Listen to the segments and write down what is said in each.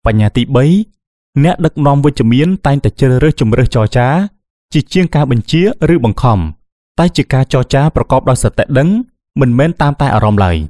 បញ្ញាទី3អ្នកដឹកនាំវិជ្ជមានតែងតែជ្រើសរើសជំរើសចរចាជាជាងការបញ្ជាឬបង្ខំតែជាការចរចាប្រកបដោយសតិដឹងមិនមែនតាមតែអារម្មណ៍ឡើយ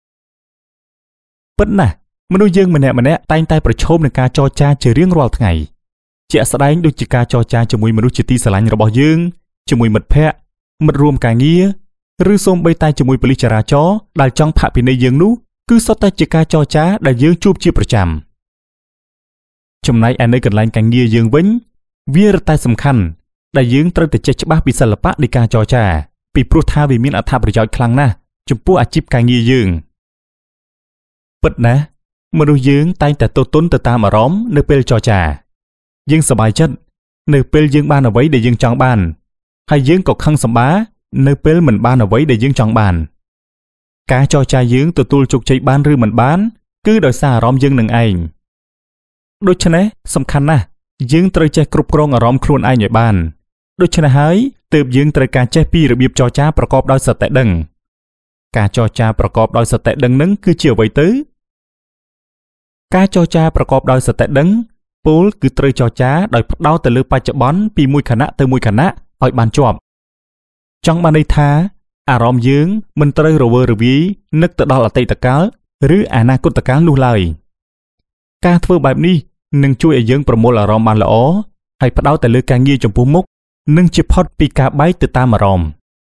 ពិតណាស់មនុស្សយើងម្នាក់តែងតែប្រឈមនឹងការចរចាជារៀងរាល់ថ្ងៃជាក់ស្ដែងដូចជាការចរចាជាមួយមនុស្សជាទីស្រឡាញ់របស់យើងជាមួយមិត្តភ័ក្តិមិត្តរួមការងារឬសូម្បីតែជាមួយប៉ូលីសចរាចរណ៍ដែលចង់ផាកពិន័យយើងនោះគឺសុទ្ធតែជាការចរចាដែលយើងជួបជាប្រចាំចំណែកឯនៅកន្លែងការងារយើងវិញវារឹតតែសំខាន់ដែលយើងត្រូវតែចេះច្បាស់ពីសិល្បៈនៃការចរចាពីព្រោះថាវាមានអត្ថប្រយោជន៍ខ្លាំងណាស់ចំពោះអាជីពការងារយើងពិតណាស់មនុស្សយើងតែងតែទទុនទៅតាមអារម្មណ៍នៅពេលចរចាយើងសប្បាយចិត្តនៅពេលយើងបានអ្វីដែលយើងចង់បានហើយយើងក៏ខឹងសម្បារនៅពេលមិនបានអ្វីដែលយើងចង់បានការចរចាយើងទទួលជោគជ័យបានឬមិនបានគឺដោយសារអារម្មណ៍យើងនឹងឯងដូច្នេះសំខាន់ណាស់យើងត្រូវចេះគ្រប់គ្រងអារម្មណ៍ខ្លួនឯងឲ្យបានដូច្នេះហើយទើបយើងត្រូវការចេះពីរបៀបចរចាប្រកបដោយសតិដឹងការចរចាប្រកបដោយសតិដឹងនឹងគឺជាអ្វីទៅការចរចាប្រកបដោយសតិដឹងពោលគឺត្រូវចរចាដោយផ្ដោតទៅលើបច្ចុប្បន្នពីមួយខណៈទៅមួយខណៈឲ្យបានជាប់ចង់បានន័យថាអារម្មណ៍យើងមិនត្រូវរវើរវាយនឹកទៅដល់អតីតកាលឬអនាគតកាលនោះឡើយការធ្វើបែបនេះនឹងជួយឲ្យយើងប្រមូលអារម្មណ៍បានល្អហើយផ្ដោតទៅលើការងារចំពោះមុខនិងជៀសផុតពីការបែកទៅតាមអារម្មណ៍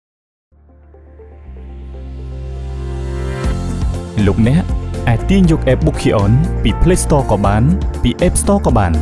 លោកអ្នកអាចទាញយក App Bookion ពី Play Store ក៏បានពី App Store ក៏បាន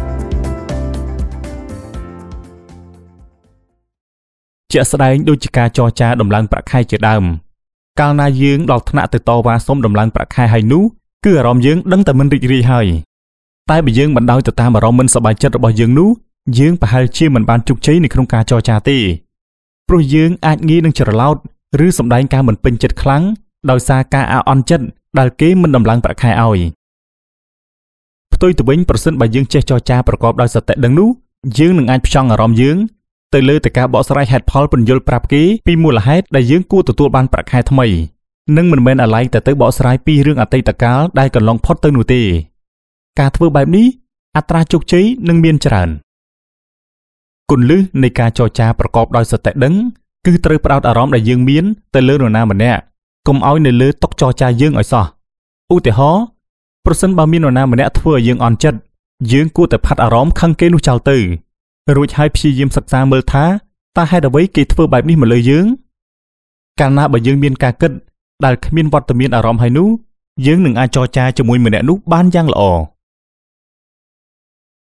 ជាក់ស្ដែងដូចជាការចរចាដំឡើងប្រាក់ខែជាដើមកាលណាយើងដល់ថ្នាក់ទៅតវ៉ាសុំដំឡើងប្រាក់ខែហើយនោះគឺអារម្មណ៍យើងដឹងតែមិនរីករាយហើយតែបើយើងមិនដោយទៅតាមអារម្មណ៍មិនសប្បាយចិត្តរបស់យើងនោះយើងប្រហែលជាមិនបានជោគជ័យនៅក្នុងការចរចាទេព្រោះយើងអាចងាយនឹងច្រឡោតឬសម្ដែងការមិនពេញចិត្តខ្លាំងដោយសារការអាក់អន់ចិត្តដែលគេមិនដំឡើងប្រាក់ខែឲ្យផ្ទុយទៅវិញប្រសិនបើយើងចេះចរចាប្រកបដោយសតិដឹងនោះយើងនឹងអាចផ្ចង់អារម្មណ៍យើងទៅលើតែការបកស្រាយហេតុផលពន្យល់ប្រាប់គេពីមូលហេតុដែលយើងគួរទទួលបានប្រាក់ខែថ្មីនិងមិនមែនអាឡ័យតែទៅបកស្រាយពីរឿងអតីតកាលដែលកន្លងផុតទៅនោះទេការធ្វើបែបនេះអត្រាជោគជ័យនឹងមានច្រើនគន្លឹះនៃការចរចាប្រកបដោយសតិដឹងគឺត្រូវផ្ដោតអារម្មណ៍ដែលយើងមានទៅលើនរណាម្នាក់កុំឲ្យនៅលើតុចរចាយើងឲ្យសោះឧទាហរណ៍ប្រសិនបើមាននរណាម្នាក់ធ្វើឲ្យយើងអន់ចិត្តយើងគួរតែផាត់អារម្មណ៍ខឹងគេនោះចោលទៅរួចហើយព្យាយាមសិក្សាមើលថាតើហេតុអ្វីគេធ្វើបែបនេះមកលើយើងកាលណាបើយើងមានការគិតដែលគ្មានវត្តមានអារម្មណ៍ហើយនោះយើងនឹងអាចចរចាជាមួយម្នាក់នោះបានយ៉ាងល្អ